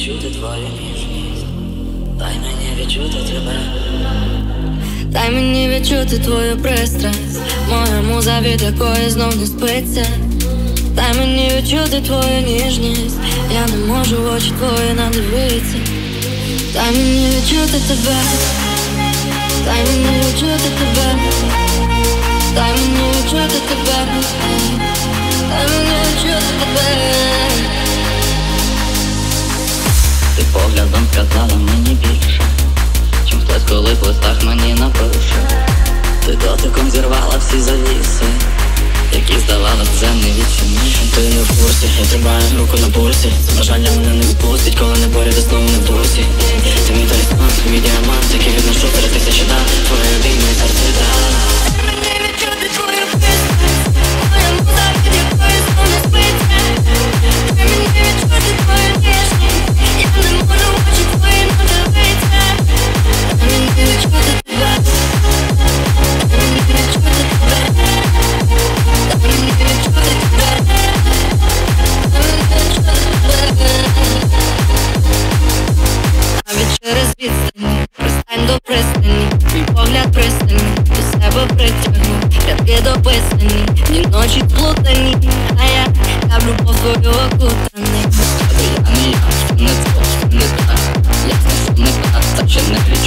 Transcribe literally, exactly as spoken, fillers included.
відчути твою ніжність. Дай мені відчути тебе. Дай мені відчути твою пристрасть, моя муза, від якої знов не спиться. Дай мені відчути твою ніжність, я не можу в очі твої надивитися. Дай мені відчути тебе, дай мені відчути тебе, дай мені відчути тебе, дай мені відчути тебе. Ти поглядом сказала мені більше, чим хтось, коли в листах мені напише. Ти дотиком зірвала всі завіси, які здавалось вже не відчиниш. Ти не в курсі, я тримаю руку на пульсі. Це бажання мене не відпустить, коли не поряд, знову не в дусі. Ти мій талісман, мій діамант, який відношу серед тисячі дат. Твої обійми і серце дат. Дай мені відчути твою пристрасть, моя муза, від якої знов не спиться. Дай мені відчути твою ніжність, я не можу в очі твої надивитися. Дай мені відчути тебе, дай мені відчути тебе, дай мені відчути тебе, дай мені відчути тебе. Навіть через відстані, пристань до пристані, твій погляд пристальний, до себе притягну, рядки дописані, ні ночі сплутані, а я, я в любов твою окутаний. Я не я, не то, не так, я не так, та ще не кричу.